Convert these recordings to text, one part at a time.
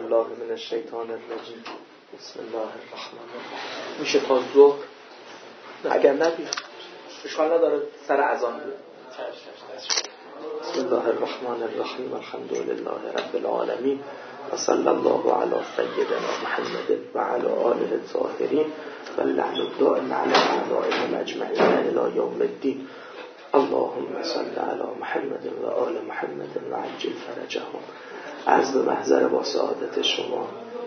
بالله من الشیطان الرجیم. بسم الله الرحمن الرحیم. میشه تا ظهر؟ اگر نبید اشکال نداره سر اذان بود. بسم الله الرحمن الرحیم. الحمد لله رب العالمین و صلی الله علی سیدنا محمد و علی آله الطاهرین و اللعن الدائم علی اعدائهم اجمعین الی یوم الدین. اللهم صل علی محمد و آل محمد و عجل فرجهم. عرض به محضر با سعادت شما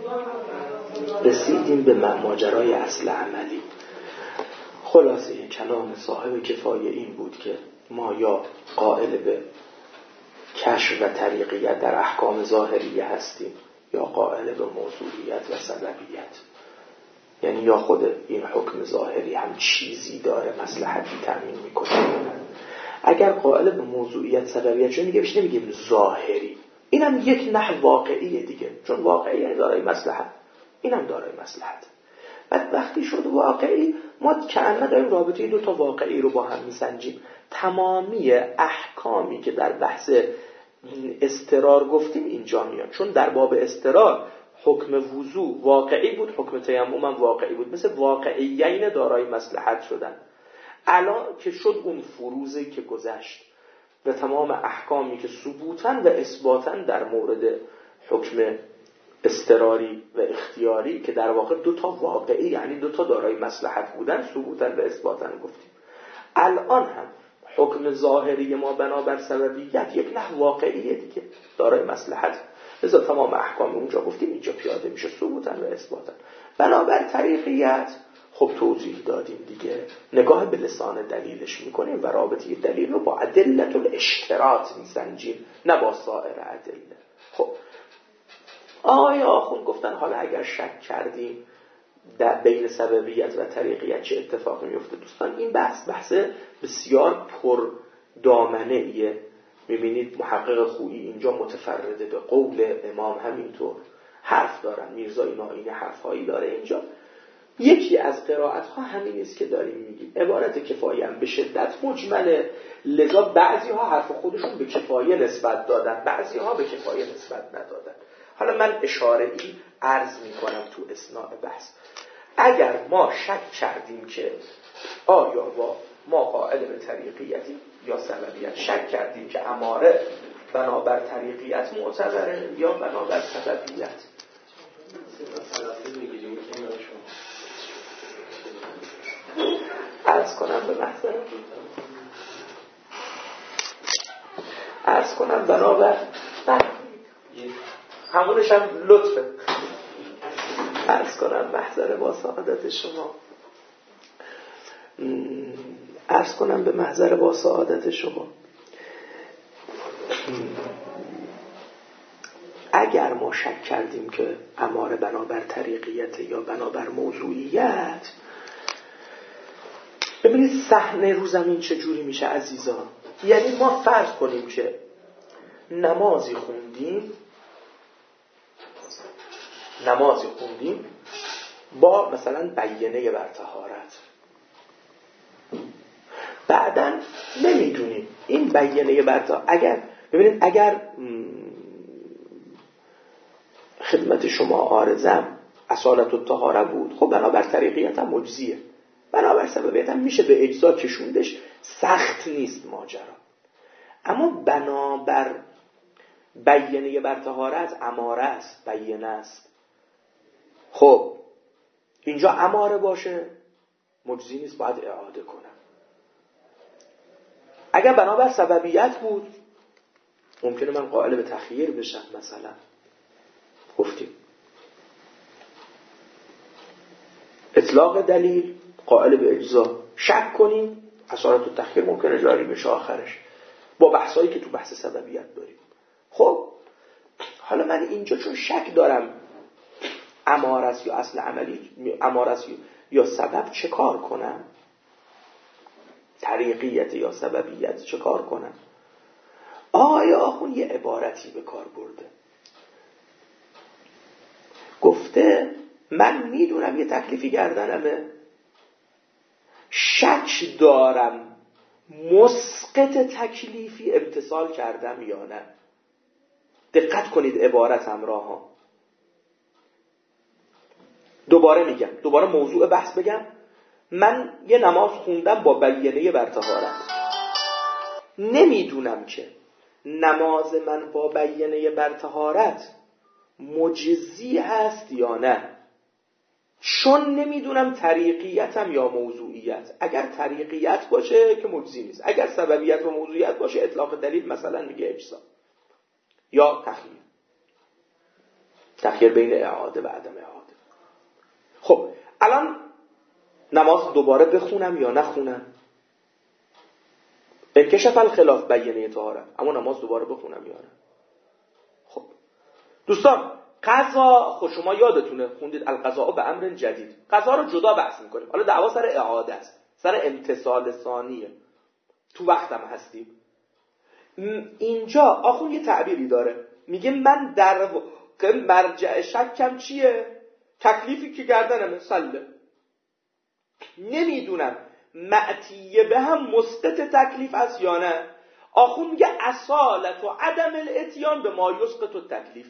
رسیدیم به ماجرای اصل عملی. خلاصه کلام صاحب کفایه این بود که ما یا قائل به کشف و طریقیت در احکام ظاهریه هستیم یا قائل به موضوعیت و سببیت. یعنی یا خود این حکم ظاهری هم چیزی داره مصلحتی تامین میکنه. اگر قائل به موضوعیت سببیت چون میگه بهش نمیگیم ظاهری، اینم یک نحو واقعیه دیگه، چون واقعی یعنی دارای مصلحت، اینم دارای مصلحت. بعد وقتی شد واقعی، ما کأنه داریم رابطه دو تا واقعی رو با هم میسنجیم. تمامی احکامی که در بحث استرار گفتیم اینجا میان، چون در باب استرار حکم وضو واقعی بود، حکم تیمم هم واقعی بود، مثل واقعیین دارای مصلحت شدن. الان که شد اون فروزی که گذشت و تمام احکامی که ثبوتن و اثباتن در مورد حکم استراری و اختیاری که در واقع دو تا واقعی یعنی دو تا دارای مصلحت بودن، ثبوتن و اثباتن گفتیم. الان هم حکم ظاهری ما بنابر سببیت یک نحو واقعیه دیگه، دارای مصلحت. لذا تمام احکام اونجا گفتیم اینجا پیاده میشه ثبوتن و اثباتن. بنابر طریقیت خب توضیح دادیم دیگه، نگاه به لسان دلیلش میکنیم و رابطه دلیل رو با ادلت الاشتراط میسنجیم، نه با سایر ادله. خب آیا آخوند گفتن حالا اگر شک کردیم در بین سببیت و طریقیت چه اتفاقی میفته؟ دوستان این بحث بسیار پر دامنه ایه. میبینید محقق خویی اینجا متفرده به قول امام، همینطور حرف دارن، میرزا نائینی حرفهایی داره اینجا. یکی از قرائت ها همین است که داریم میگیم، عبارت کفایه هم به شدت مجمله، لذا بعضی ها حرف خودشون به کفایه نسبت دادن، بعضی ها به کفایه نسبت ندادن. حالا من اشاره ای عرض میکنم تو اثناء بحث. اگر ما شک کردیم که آیا ما قائل به طریقیتی یا سببیت، شک کردیم که اماره بنابر طریقیت معتبره یا بنابر سببیت، عرض کنم بنابر همونش هم لطفه. عرض کنم محضر با سعادت شما، عرض کنم به محضر با سعادت شما، اگر ما شک کردیم که اماره بنابر طریقیت یا بنابر موضوعیت، ببینید صحنه رو زمین چجوری میشه عزیزان. یعنی ما فرض کنیم که نمازی خوندیم با مثلا بیینه بر طهارت، بعداً نمیدونیم این بیینه بر طهارت، اگر خدمت شما عارضم اصالت الطهاره بود، خب بنابر طریقیت هم مجزیه، بنابر سببیت هم میشه به اجزا کشوندش، سخت نیست ماجرا. اما بنابر بیینه بر طهارت اماره است، بیینه است. خب اینجا اماره باشه مجزی نیست، باید اعاده کنم. اگر بنابر سببیت بود ممکنه من قائل به تخییر بشم، مثلا گفتیم اطلاق دلیل قائل به اجزا، شک کنیم اصالت و تخییر ممکنه جاری بشه آخرش با بحثایی که تو بحث سببیت داریم. خب حالا من اینجا چون شک دارم امارت یا اصل عملی، امارت یا سبب، چه کار کنم؟ طریقیت یا سببیت چه کار کنم؟ آیا آخون یه عبارتی به کار برده، گفته من میدونم یه تکلیفی گردنمه، شک دارم مسقط تکلیفی امتثال کردم یا نه. دقت کنید عبارت همراه ها. دوباره میگم، دوباره موضوع بحث بگم. من یه نماز خوندم با بیانیه بر طهارت، نمیدونم که نماز من با بیانیه بر طهارت مجزی هست یا نه، چون نمیدونم طریقیتم یا موضوعیت. اگر طریقیت باشه که مجزی نیست، اگر سببیت و موضوعیت باشه اطلاق دلیل مثلا میگه اجزا یا تخییر بین اعاده و عدم اعاده. خب الان نماز دوباره بخونم یا نخونم؟ انکشف الخلاف بیانیه طهارت، اما نماز دوباره بخونم یا نه؟ خب دوستان، قضا، خب شما یادتونه خوندید القضاء به امر جدید، قضا رو جدا بحث میکنیم. حالا دعوا سر اعاده است، سر امتثال ثانیه، تو وقتم هستیم. اینجا آخون یه تعبیری داره، میگه من در مرجع شکم چیه؟ تکلیفی که گردنمه سله. نمیدونم معتیه به هم مسقط تکلیف است یا نه. آخون میگه اصالت و عدم الاتیان به ما یسقط و تکلیف.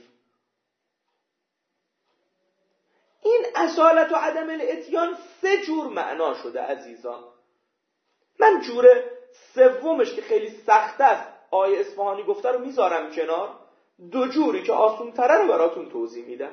این اصالت و عدم الاتیان 3 جور معنا شده عزیزان. من جور سومش که خیلی سخت است، آیه اصفهانی گفته رو میذارم کنار. 2 جوری که آسون تره رو براتون توضیح میدم.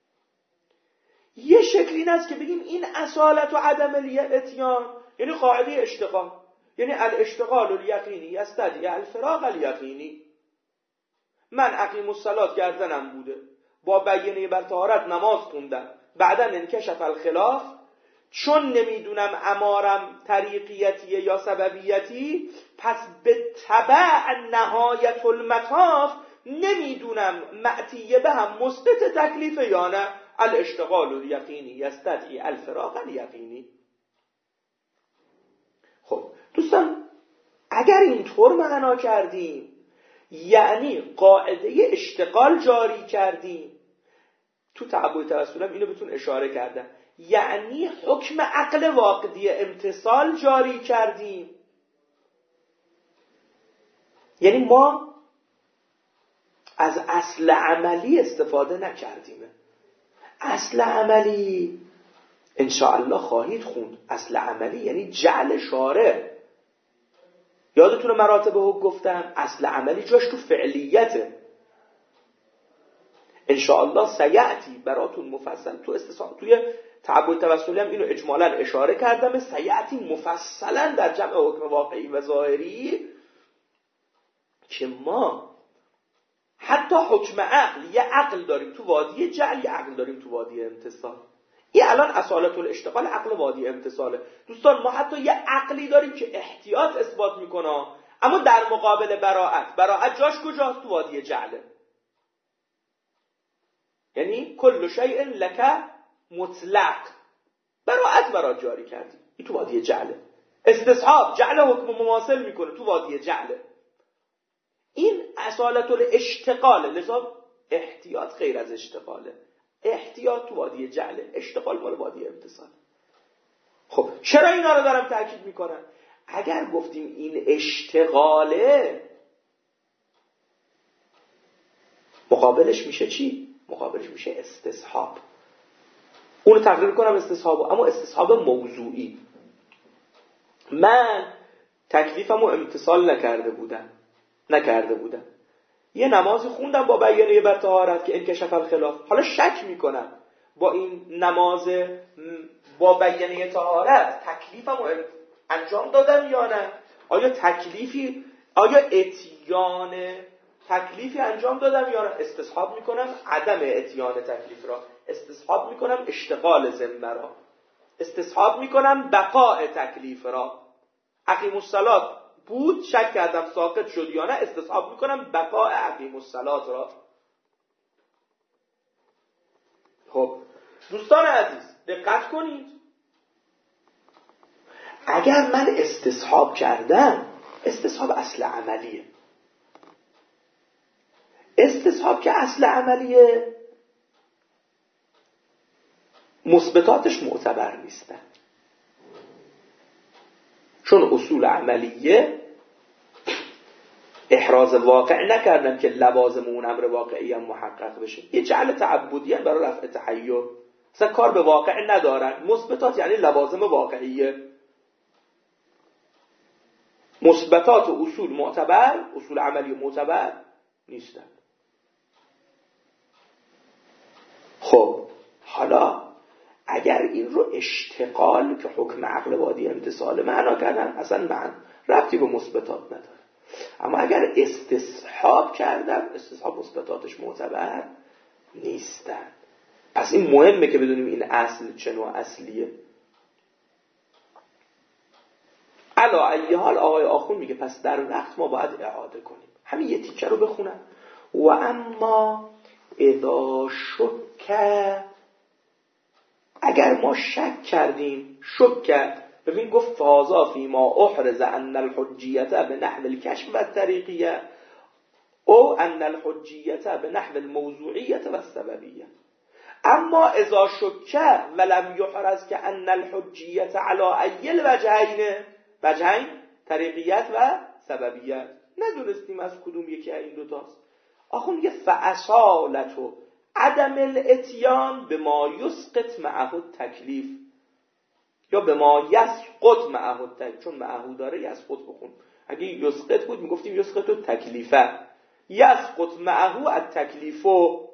یه شکل این است که بگیم این اصالت و عدم الاتیان یعنی قاعده اشتغال، یعنی الاشتغال الیقینی یستدعی الفراغ الیقینی. من اقیم الصلاة گردنم بوده، با بیانیه بر طهارت نماز خوندم، بعداً انکشف الخلاف، چون نمیدونم امارم طریقیتیه یا سببیتی، پس به تبع نهایت المطاف نمیدونم معتیه به هم مسقط تکلیف یا نه. الاشتغال الیقینی یستدعی الفراغ الیقینی. خب دوستان، اگر اینطور معنا کردیم یعنی قاعده اشتغال جاری کردیم. تو تعبد توسلم اینو بهتون اشاره کردم، یعنی حکم عقل واقعی امتثال جاری کردیم. یعنی ما از اصل عملی استفاده نکردیم. اصل عملی انشاءالله خواهید خوند. اصل عملی یعنی جعل شارع. یادتونه مراتب حکم گفتم؟ اصل عملی جاش تو فعلیته. انشاءالله سیعتی براتون مفصل تو توی تعبد توسلی هم اینو اجمالا اشاره کردم. سیعتی مفصلا در جمع حکم واقعی و ظاهری که ما حتی حکم عقل، یه عقل داریم تو وادی جعل، یه عقل داریم تو وادی امتثال. این الان اصالت الاشتغال عقل وادی امتثاله. دوستان ما حتی یه عقلی داریم که احتیاط اثبات میکنه، اما در مقابل براءت جاش کجاست؟ تو وادی جعله. یعنی کل شیء لک مطلق، براءت برات جاری کردی، این تو وادی جعله. استصحاب جعل حکم مماثل میکنه، تو وادی جعله. این اصالت الاشتغاله، لذا احتیاط غیر از اشتغاله. احتیاط تو وادی جعله، اشتغال مال وادی امتثال. خب چرا اینا رو دارم تاکید میکنم؟ اگر گفتیم این اشتغاله، مقابلش میشه چی؟ مقابلش میشه استصحاب. اونو تقریر کنم استصحابو، اما استصحاب موضوعی. من تکلیفمو امتثال نکرده بودم. یه نمازی خوندم با بیانیه بر طهارت که انکشف الخلاف. حالا شک میکنم با این نماز با بیانیه طهارت تکلیفمو انجام دادم یا نه. آیا اتیان تکلیفی انجام دادم یا نه. استصحاب میکنم عدم اتیان تکلیف را، استصحاب میکنم اشتغال ذمه را، استصحاب میکنم بقاء تکلیف را. اقیم الصلاة بود، شک کردم ساقط شد یا نه، استصحاب میکنم بقاء اقیم الصلاة را. خب دوستان عزیز دقت کنید، اگر من استصحاب کردم، استصحاب اصل عملیه. استصحاب که اصل عملیه، مثبتاتش معتبر نیستن، چون اصول عملیه احراز واقع نکردن که لوازم اون امر واقعی هم محقق بشه. یه جعل تعبدی هم برای رفع تحیر، مثلا کار به واقع ندارن. مثبتات یعنی لوازم واقعیه. مثبتات و اصول معتبر، اصول عملی معتبر نیستن. خب حالا اگر این رو اشتغال که حکم عقل وادی امتثال معنا کردن، اصلا ربطی به مثبتات نداره. اما اگر استصحاب کردن، استصحاب مثبتاتش معتبر نیستن. پس این مهمه که بدونیم این اصل چه نوع اصلیه. علا ای حال آقای آخوند میگه پس در وقت ما باید اعاده کنیم. همین یه تیکه رو بخونم. و اما اذا شک، اگر ما شک کردیم، ببین گفت فازا فی ما احرز ان الحجیت به نحو الکشف و الطریقیه او ان الحجیت به نحو الموضوعیت و السببیه. اما اذا شک ولم یحرز که ان الحجیت علی ای الوجهین طریقیت و سببیت، ندونستیم از کدوم یکی این دوتاست. آخه میگه فاصالت و عدم الاتیان به ما یسقط معه التکلیف، یا به ما یسقط معه التکلیف، چون معه داره یسقط بخون. اگه یسقط بود میگفتیم یسقط التکلیفه، یسقط معه التکلیف.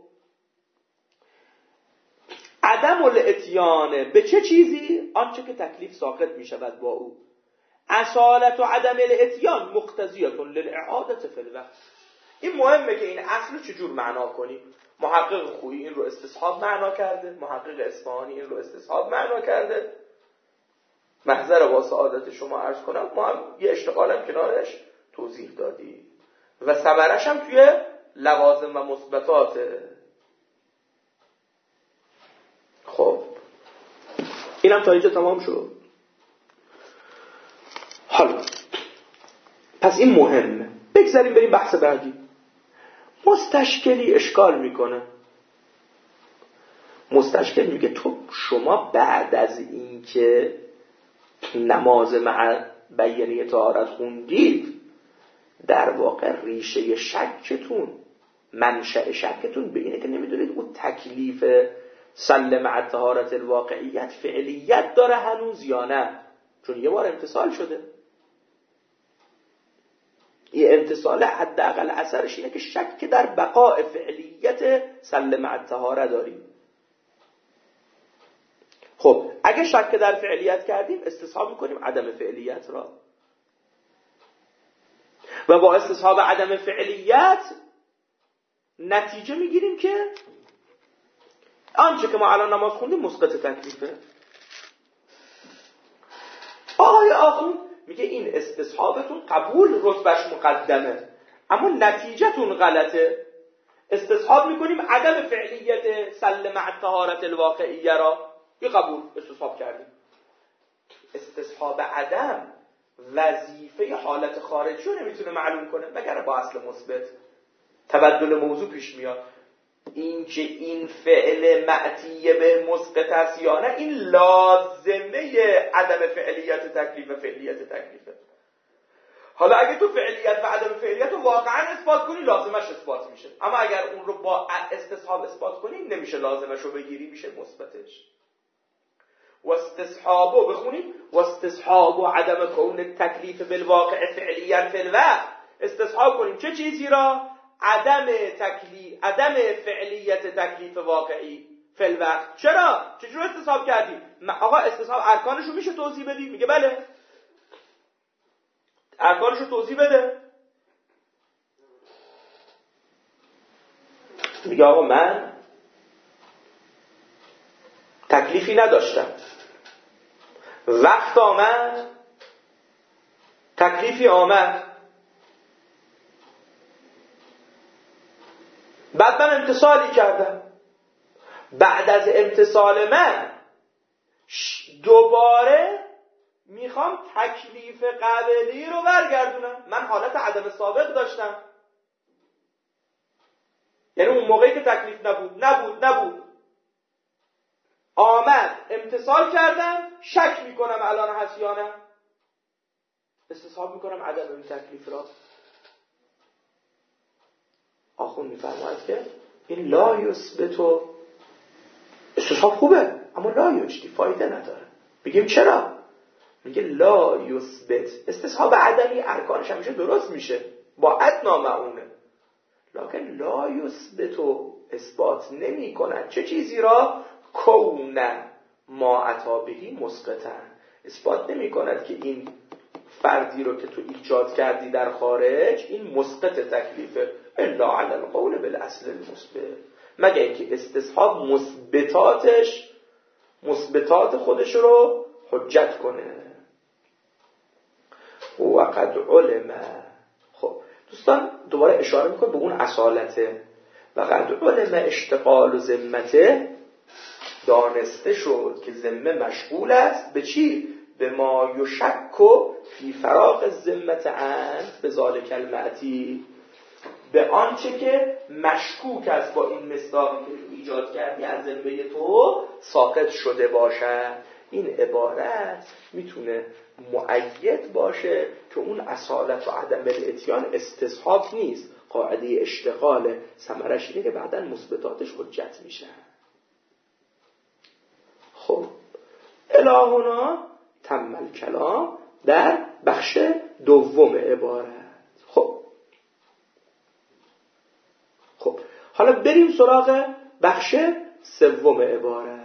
عدم الاتیان به چه چیزی؟ آنچه که تکلیف ساقط میشود با او. اصالت و عدم الاتیان مقتضیه للاعاده فی الوقت. این مهمه که این اصل رو چجور معنا کنیم. محقق خویی این رو استصحاب معنا کرده، محقق اصفهانی این رو استصحاب معنا کرده. محضر با سعادت شما عرض کنم ما هم یه اشتغالم کنارش توضیح دادیم و ثمرش هم توی لوازم و مثبتاته. خب اینم تا اینجا تمام شد. حالا پس این مهمه. بگذاریم بریم بحث بعدی. مستشکلی اشکال میکنه. مستشکل میگه تو شما بعد از این که نماز مع بیانیه طهارت خوندید، در واقع ریشه شکتون، منشأ شکتون به اینه که نمیدونید اون تکلیف سلم مع طهارت الواقعیت فعلیت داره هنوز یا نه، چون یه بار امتصال شده. یه امتصال حداقل اثرش اینه که شک در بقاء فعلیت سلم مع طهاره داریم. خب اگه شک در فعلیت کردیم استصحاب میکنیم عدم فعلیت را و با استصحاب عدم فعلیت نتیجه میگیریم که آنچه که ما الان نماز خوندیم مسقط تکلیفه. آقای آخوند میگه این استصحابتون قبول رتبهش مقدمه اما نتیجهتون غلطه. استصحاب میکنیم عدم فعلیت سلم مع طهارت الواقعیه را، یه قبول استصحاب کردیم. استصحاب عدم وظیفه حالت خارجی رو نمیتونه معلوم کنه مگر با اصل مثبت. تبدل موضوع پیش میاد. این که این فعل معتیه به مسقط است یا نه، این لازمه عدم فعلیت تکلیف و فعلیت تکلیفه. حالا اگه تو فعلیت و عدم فعلیت رو واقعا اثبات کنی لازمش اثبات میشه، اما اگر اون رو با استصحاب اثبات کنی نمیشه لازمش رو بگیری، میشه مثبتش. و استصحابو بخونیم و استصحابو عدم کون تکلیف بالواقع فعلیت فی الوقت. استصحاب کنیم چه چیزی را؟ عدم فعلیت تکلیف واقعی فی الوقت. چرا؟ چجور استصحاب کردیم؟ آقا استصحاب ارکانش رو میشه توضیح بدی؟ میگه بله. ارکانش رو توضیح بده. میگه آقا من تکلیفی نداشتم، وقت آمد تکلیفی آمد، بعد من امتصالی کردم. بعد از امتصال من دوباره میخوام تکلیف قبلی رو برگردونم. من حالت عدم سابق داشتم، یعنی اون موقعی که تکلیف نبود آمد امتصال کردم، شک میکنم الان هست یا نه، استصحاب میکنم عدم این تکلیف را. آخوند میفرماید که این لا یثبت، استصحاب خوبه، اما لا یجدی فایده نداره. بگیم چرا؟ میگه لا یثبت. استصحاب عدمی ارکانش همیشه درست میشه با ادنا معونه، لکن لا یثبت و اثبات نمی کند چه چیزی را؟ کون ما اتی بهی مسقطا. اثبات نمی کند که این فردی رو که تو ایجاد کردی در خارج این مسقط تکلیفه، الا علی القول بالاصل المثبت، مگر اینکه استصحاب مثبتات خودش رو حجت کنه. و قد علم. خب دوستان دوباره اشاره میکنه به اون اصالته. و قد علم اشتغال و ذمته، دانسته شد که ذمه مشغول است به چی؟ به ما یشک فی فراغ الذمه عنه بذالک المأتی، به آنچه که مشکوک است با این مصداقی که تو ایجاد کردی از ذمه تو ساقط شده باشد. این عبارت میتونه مؤید باشه که اون اصالت و عدم الاتیان استصحاب نیست. قاعده اشتغال ثمرش اینه که بعداً مثبتاتش حجت میشه. خب الهنا تم الکلام در بخش دوم عبارت. خب حالا بریم سراغ بخش سوم عبارت.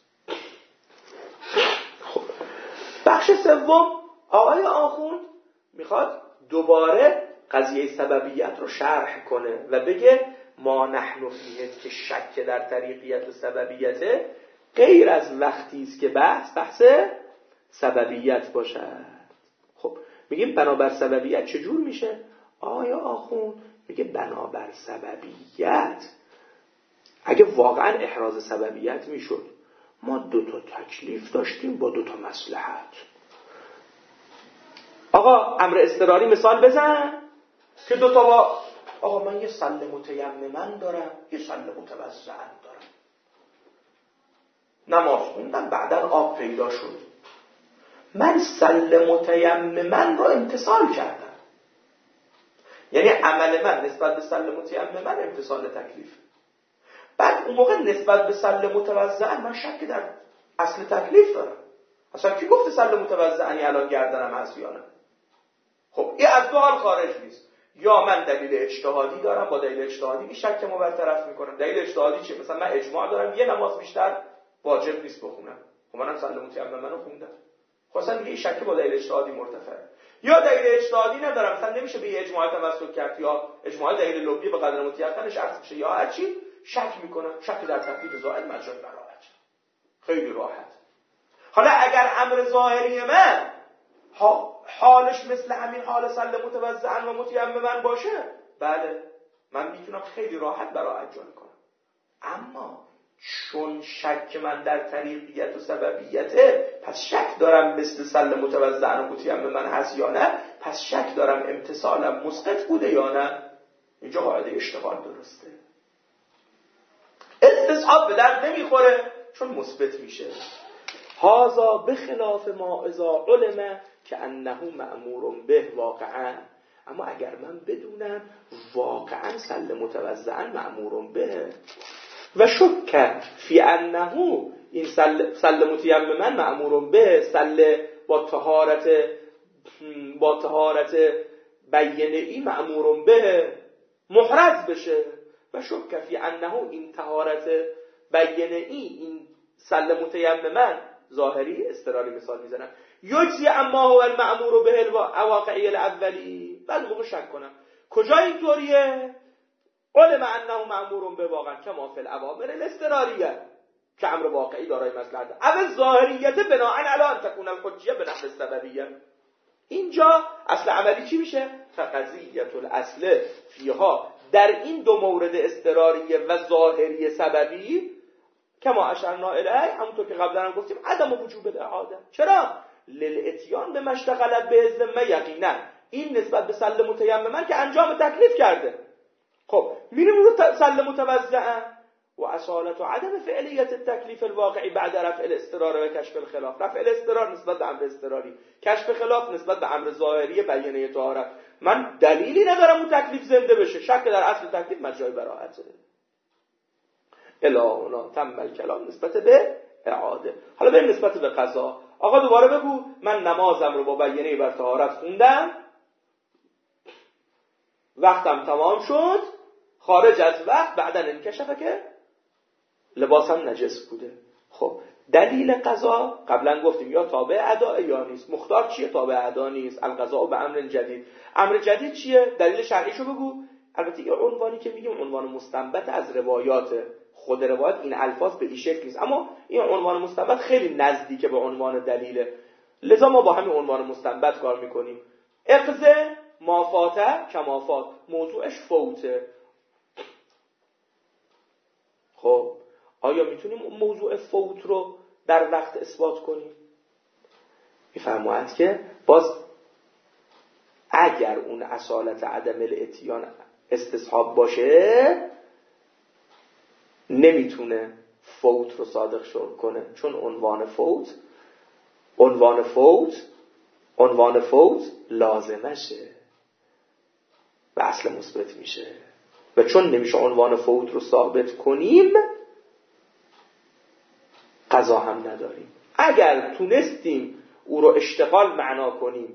خب بخش سوم آقای آخوند میخواد دوباره قضیه سببیت رو شرح کنه و بگه ما نحن فیه که شک در طریقیت و سببیته غیر از وقتی است که بحث سببیت باشد. خب میگیم بنابر سببیت چجور میشه؟ آقای آخوند میگه بنابر سببیت اگه واقعا احراز سببیت میشد، ما 2 تکلیف داشتیم با 2 مصلحت. آقا امر اضطراری مثال بزن که 2 با آقا من یه سل متیممن دارم، یه سل متوضعن دارم، نماز خوندم بعدن آب پیدا شد، من سل متیممن رو امتثال کردم، یعنی عمل من نسبت به سل متیممن امتثال تکلیف. بعد اون موقع نسبت به سل متوضعن من شک در اصل تکلیف دارم. اصلا کی گفته سل متوضعنی الان گردنم هست یا نه؟ خب این از 2 حال خارج نیست. یا من دلیل اجتهادی دارم، با دلیل اجتهادی این شکمو برطرف میکنم. دلیل اجتهادی چیه؟ مثلا من اجماع دارم یه نماز بیشتر واجب نیست بخونم، خب منم سل متیممن رو خوندم، خب اصلا دیگه این شک با دلیل اجتهادی مرتفعه. یا دلیل اجتهادی ندارم، مثلا نمیشه به اجماع تمسک کرد، یا اجماع دلیل لغوی به قدر متيقنش عرض میشه، یا هر چی شک میکنم، شک در تکلیف زائد مجال براحت، خیلی راحت. حالا اگر امر ظاهری من حالش مثل همین حال سل متوضعن و متیممن باشه، بله من میتونم خیلی راحت براحت جان کنم. اما چون شک من در طریقیت و سببیته، پس شک دارم مثل سل متوضعن و متیممن هست یا نه، پس شک دارم امتثالم مسقط بوده یا نه. اینجا قاعده اشتغال درسته. استصحاب به درد نمیخوره چون مثبت میشه. هذا بخلاف ما اذا علم که انه مأمور به واقعا. اما اگر من بدونم واقعا سل متوضعن مأمور به و شک فی انه این سل متیممن مأمور به، سل با طهارت بیینه‌ای مأمور به محرز بشه، و شک فی انه این طهارت بیینه‌ای این سل متیممن ظاهری اضطراری مثال میزنم یجزی اما هو المأمور به الواقعی الاولی. بعد موقع شک کنم کجا اینطوریه؟ علم انه مأمور به واقعا کما فی الاوامر الاضطراریه که امر واقعی دارای مصلحت، اما ظاهریت بناء علی ان تکون الحجیه به نحو السببیه. اینجا اصل عملی چی میشه؟ فقضیت الاصل فیها، در این 2 مورد اضطراریه و ظاهری سببی کما اشرنا الیه، همونطور که قبلا هم گفتیم عدم وجوب الاعاده. چرا؟ للاتیان به مشتغلت به ذمه یقینا، این نسبت به سل متیممن که انجام تکلیف کرده. خب میریم رو سل متوضعن و اصالت و عدم فعلیت التکلیف الواقعی بعد رفع الاضطرار و کشف الخلاف. رفع الاضطرار نسبت به امر اضطراری، کشف خلاف نسبت به امر ظاهری بیانه طهارت. من دلیلی ندارم اون تکلیف زنده بشه، شک در اصل تکلیف مجال براحته. الهنا تم الکلام نسبت به اعاده. حالا بریم نسبت به قضا. آقا دوباره بگو من نمازم رو با بیانیه بر طهارت خوندم، وقتم تمام شد، خارج از وقت بعداً انکشفه که لباسم نجس بوده. خب دلیل قضا قبلا گفتیم یا تابع ادا یا نیست. مختار چیه؟ تابع ادا نیست. القضاء به امر جدید. امر جدید چیه؟ دلیل شرعیشو بگو. البته یه عنوانی که میگیم عنوان مستنبط از روایات، خود روایت این الفاظ به این شکل نیست، اما این عنوان مستنبط خیلی نزدیک به عنوان دلیله، لذا ما با همین عنوان مستنبط کار میکنیم. اقض ما فاته کما فات، موضوعش فوته. خب آیا میتونیم اون موضوع فوت رو در وقت اثبات کنیم؟ میفرماید که باز اگر اون اصالت عدم الاتیان استصحاب باشه نمیتونه فوت رو صادق کنه، چون عنوان فوت لازمشه و اصل مثبت میشه، و چون نمیشه عنوان فوت رو ثابت کنیم قضا هم نداریم. اگر تونستیم او رو اشتغال معنا کنیم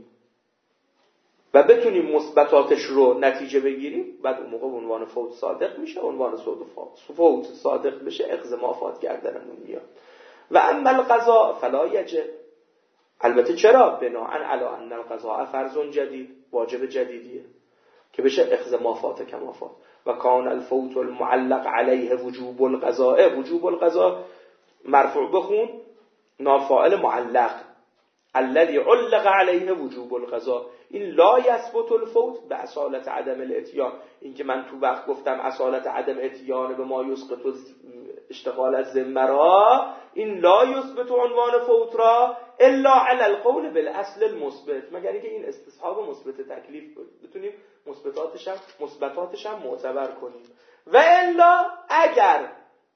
و بتونیم مثبتاتش رو نتیجه بگیریم، بعد اون موقع عنوان فوت صادق میشه. عنوان فوت صادق بشه اقض ما فات کردنمون میاد. و اما القضاء فلا یجب. البته چرا؟ بناء علی ان القضاء فرض جدید، واجب جدیدیه که بشه اقض ما فات کما فات. و کان الفوت المعلق علیه وجوب القضاء. وجوب القضاء مرفوع بخون، نافعل معلق، الذي علق علیه وجوب القضاء. این لا یثبت الفوت به اصالت عدم الاتیان. این که من تو وقت گفتم اصالت عدم اتیان به ما یسقط اشتغال از ذمه را، این لا یثبت عنوان فوت را الا علی القول بالاصل المثبت، مگر اینکه این استصحاب مثبت تکلیف بتونیم مثبتاتش هم معتبر کنیم. و الا اگر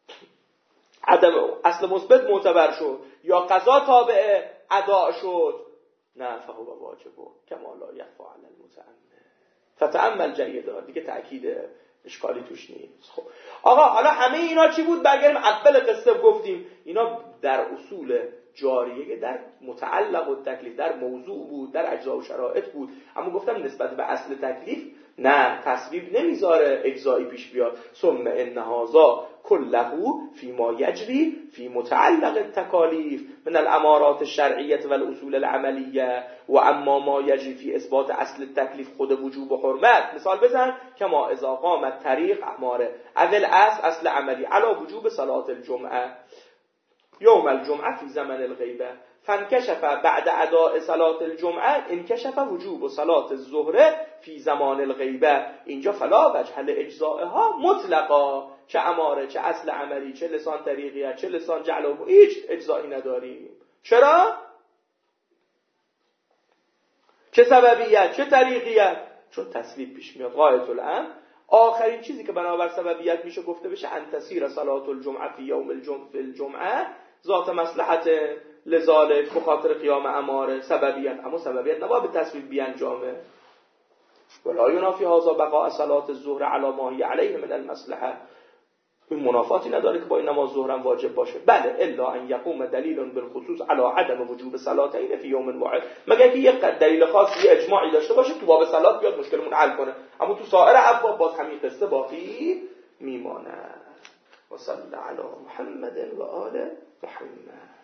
عدم اصل مثبت معتبر شد یا قضا تابع ادا شد، نه فهو واجب کما لا یخفی علی المتأمل. فتأمل جیدا، دیگه تأکید اشکالی توش نیست. خب آقا حالا همه اینا چی بود؟ برگردیم اول قصه گفتیم اینا در اصول جاریه، در متعلق و تکلیف، در موضوع بود، در اجزا و شرایط بود. اما گفتم نسبت به اصل تکلیف نه، تصویب نمیذاره اجزایی پیش بیاد. ثم ان هذا كله فيما يجري في متعلق التكاليف من الامارات الشرعيه والاصول العمليه و اما ما يجري في اثبات اصل التکلیف خود وجوب و حرمت. مثال بزن کما اذا قام الطریق اماره اول اصل عملی علی وجوب صلاه الجمعه یوم الجمعه فی زمن الغیبه فانکشف بعد اداء صلاه الجمعه انکشف وجوب صلاه الظهر فی زمان الغیبه. اینجا فلا وجه لاجزائها مطلقا، چه اماره، چه اصل عملی، چه لسان طریقیت، چه لسان جعل، هیچ اجزایی نداریم. چرا؟ چه سببیت، چه طریقیت؟ چون تصویب پیش میاد. غایت الامر، آخرین چیزی که بنابر سببیت میشه گفته بشه انتصیر صلاه الجمعه فی یوم الجمعه ذات مصلحت لذالک، بخاطر قیام اماره. سببیت، اما سببیت نباید به تصویب بیانجامه. ولا ینافی هذا بقاء صلاه الظهر علی ما هی علیه من المصلحه. این منافاتی نداره که با این نماز ظهر هم واجب باشه. بله الا ان یقوم دلیل بالخصوص علی عدم وجوب صلاتین فی یوم واحد، مگر که یک دلیل خاص، یه اجماعی داشته باشه تو باب صلات بیاد مشکلمون حل کنه. اما تو سایر ابواب باز همین قصه باقی میمانه. و صلی علی محمد و آل محمد.